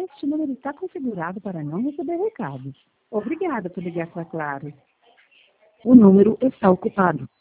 Este número está configurado para não receber recados. Obrigada por ligar para Claro. O número está ocupado.